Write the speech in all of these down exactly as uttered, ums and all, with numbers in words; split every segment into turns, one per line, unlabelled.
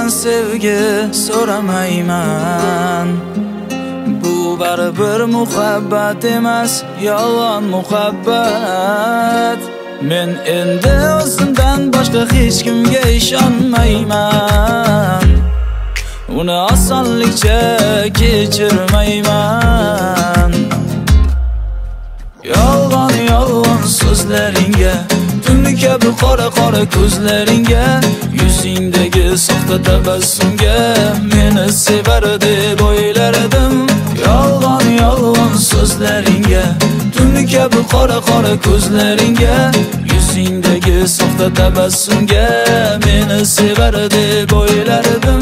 sendan sevgi so'ramayman. Bu baribir muhabbat emas, yolg'on muhabbat. Men endi o'zimdan boshqa hech kimga ishonmayman. Uni osonlikcha kechirmayman. Yolg'on yolg'on so'zlaringga, tunni kabi qora qora ko'zlaringga, yuzingdagi soxta tabassumga meni sevar deb o'ylardim. Yolg'on yolg'on so'zlaringga, tunni kabi qora qora ko'zlaringga, yuzingdagi soxta tabassumga meni sevar deb o'ylardim.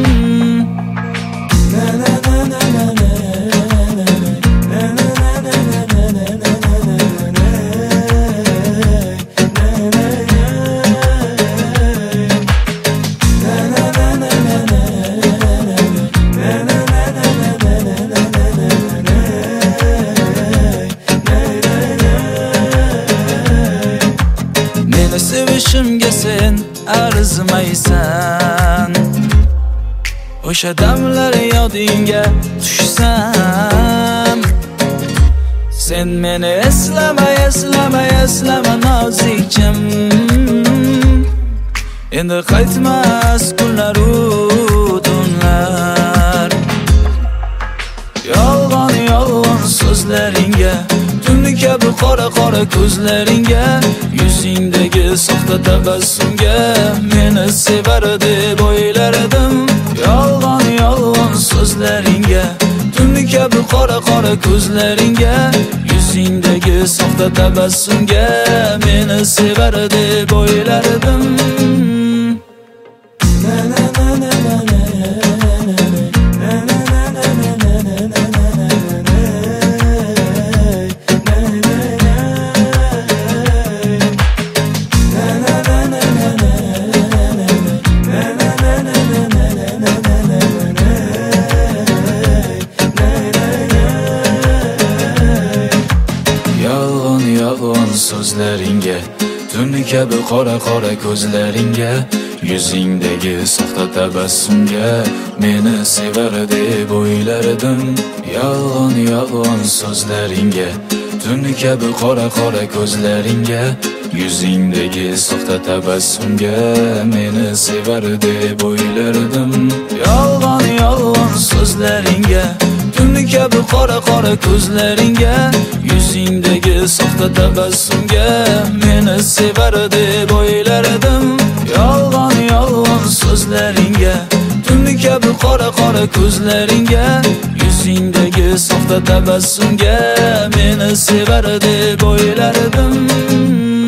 Sevishimga sen arzimaysan. O'sha damlar yodingga tushsam, sen meni eslama, eslama, eslama nozikchim. Endi qaytmas kunlar-u tunlar. Yolg'on yolg'on so'zlaringga, tunni kabi qora qora ko'zlaringga, yuzingdagi soxta tabassumga meni sevar deb o'ylardim. Yolg'on yolg'on so'zlaringga, tunni kabi qora qora ko'zlaringga, yuzingdagi soxta tabassumga meni sevar deb o'ylardim. Yolg'on so'zlaringga, tunni kabi qora qora ko'zlaringga, yuzingdagi soxta tabassumga meni sevar deb o'ylardim. Yolg'on yolg'on so'zlaringga, tunni kabi qora qora ko'zlaringga, yuzingdagi soxta tabassumga meni sevar deb o'ylardim. Yolg'on yolg'on so'zlaringga, tunni kabi qora qora ko'zlaringga, yuzingdagi soxta tabassumga meni sevar deb o'ylardim. Yolg'on yolg'on so'zlaringga, tunni kabi qora qora ko'zlaringga, yuzingdagi soxta tabassumga meni sevar deb o'ylardim.